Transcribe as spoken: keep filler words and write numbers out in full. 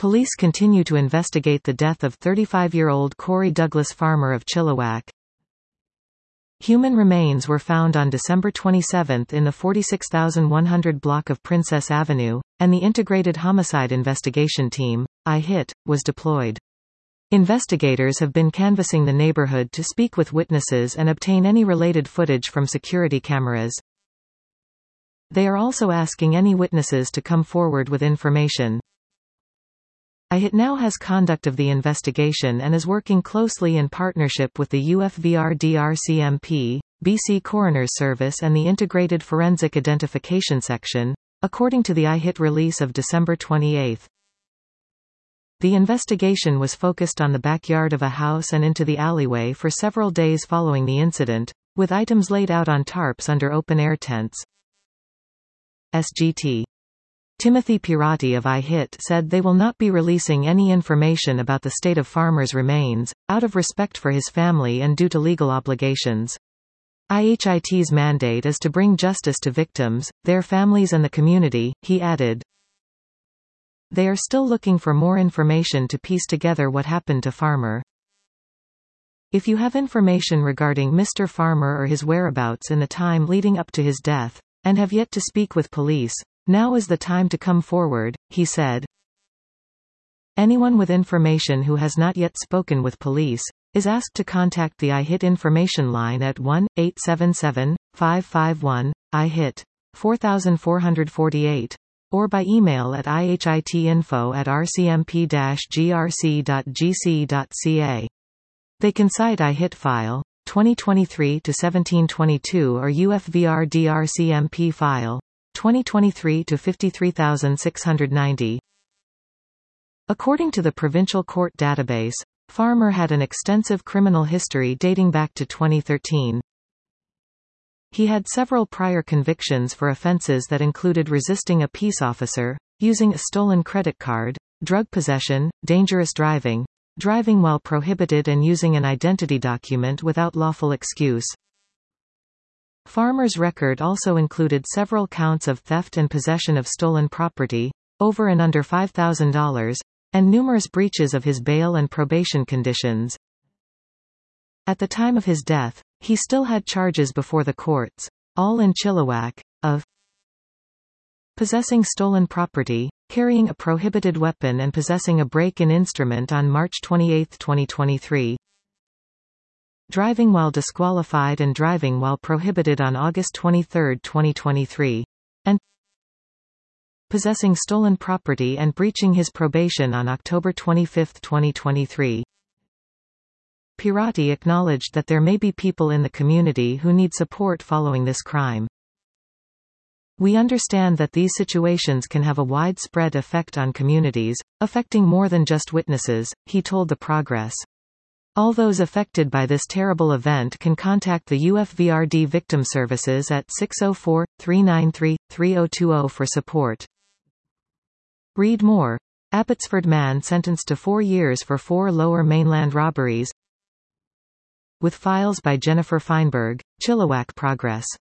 Police continue to investigate the death of thirty-five-year-old Corey Douglas Farmer of Chilliwack. Human remains were found on December twenty-seventh in the forty-six thousand one hundred block of Princess Avenue, and the Integrated Homicide Investigation Team, I H I T, was deployed. Investigators have been canvassing the neighborhood to speak with witnesses and obtain any related footage from security cameras. They are also asking any witnesses to come forward with information. I H I T now has conduct of the investigation and is working closely in partnership with the U F V R D R C M P, B C Coroner's Service and the Integrated Forensic Identification Section, according to the I H I T release of December twenty-eighth. The investigation was focused on the backyard of a house and into the alleyway for several days following the incident, with items laid out on tarps under open-air tents. S G T Timothy Pirati of I H I T said they will not be releasing any information about the state of Farmer's remains, out of respect for his family and due to legal obligations. I H I T's mandate is to bring justice to victims, their families and the community, he added. They are still looking for more information to piece together what happened to Farmer. If you have information regarding Mister Farmer or his whereabouts in the time leading up to his death, and have yet to speak with police, now is the time to come forward, he said. Anyone with information who has not yet spoken with police, is asked to contact the I H I T information line at one eight seven seven, five five one, I H I T, four four four eight, or by email at ihitinfo at r c m p dash g r c dot g c dot c a. They can cite I H I T file, twenty twenty-three to seventeen twenty-two or U F V R D R C M P file, twenty twenty-three to fifty-three thousand six hundred ninety. According to the Provincial Court Database, Farmer had an extensive criminal history dating back to twenty thirteen. He had several prior convictions for offenses that included resisting a peace officer, using a stolen credit card, drug possession, dangerous driving, driving while prohibited and using an identity document without lawful excuse. Farmer's record also included several counts of theft and possession of stolen property, over and under five thousand dollars, and numerous breaches of his bail and probation conditions. At the time of his death, he still had charges before the courts, all in Chilliwack, of possessing stolen property, carrying a prohibited weapon and possessing a break-in instrument on March twenty-eighth twenty twenty-three, driving while disqualified and driving while prohibited on August twenty-third twenty twenty-three, and possessing stolen property and breaching his probation on October twenty-fifth twenty twenty-three. Pirati acknowledged that there may be people in the community who need support following this crime. We understand that these situations can have a widespread effect on communities, affecting more than just witnesses, he told The Progress. All those affected by this terrible event can contact the U F V R D Victim Services at six oh four, three nine three, three oh two oh for support. Read more. Abbotsford man sentenced to four years for four Lower Mainland robberies. With files by Jennifer Feinberg, Chilliwack Progress.